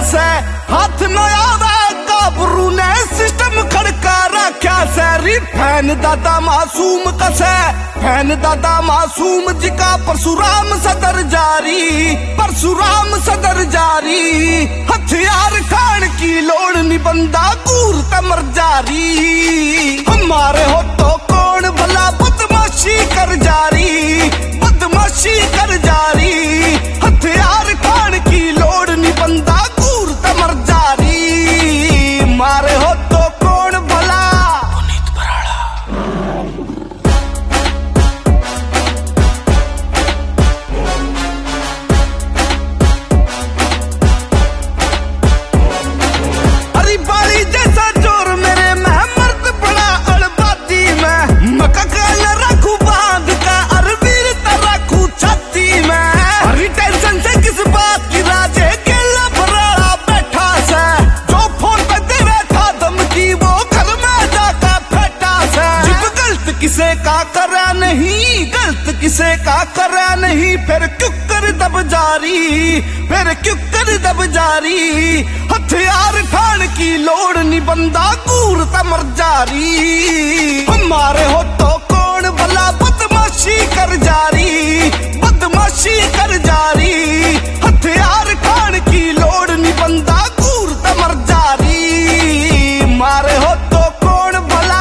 से हाथ न आवे काबरू ने सिस्टम खड़का रखा सैरी फैन दादा मासूम कसे फैन दादा मासूम जिका परशुराम सदर जारी परशुराम सदर जारी हथियार खान की लोड़ नहीं बंदा कूर तमर जारी हमारे हो तो कौन भला बदमाशी कर जारी बदमाशी कर जारी हथियार खान की लोड़ नहीं बंदा कूर तमर जारी मारे हो तो कौन भला पुनीत बराड़ा अरे बाली जैसा जोर मेरे में मर्द बड़ा अड़बाती में मका काल रखू बांध का अरबीर रखू छाती में हरी टेंशन से किस बात की राजे केला भराड़ा बैठा से जो फोन पे दे बैठा धमकी वो घर में जाकर फटा से जब गलत किसे का करा नहीं गलत किसे का करा नहीं फिर क्यों कर दब जारी फिर क्यों कर दब जारी हथियार ठान की लोड़ नहीं बंदा कूर तमर जारी हमारे हो तो कौन भला बदमाशी कर जारी बदमाशी कर जारी हथियार ठान की लोड़ नहीं बंदा कूर तमर जारी मारे हो तो कौन भला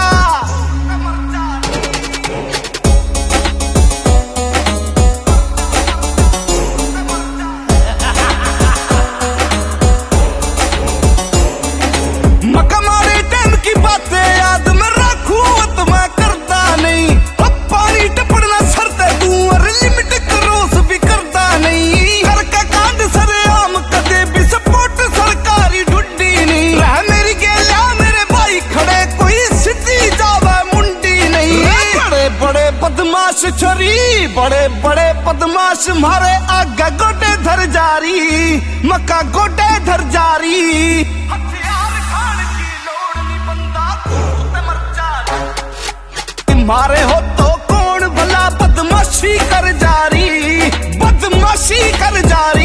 मका मारे टाइम की बातें याद में रखूं तो मैं करता नहीं अब पानी टपड़ना सरते दूं और लिमिट क्रॉस भी करता नहीं घर का कांड सरेआम कदे भी सपोर्ट सरकारी ढूंढी नहीं रह मेरी गेला मेरे भाई खड़े कोई सीधी जावे मुंडी नहीं बड़े बड़े बदमाश छोरी बड़े बड़े बदमाश मारे आगे गोटे धर जारी मक्का गोटे धर जारी हथियार खान की लोड़ नहीं बंदा कूर तमर जारी मारे हो तो कौन भला बदमाशी कर जारी बदमाशी कर जारी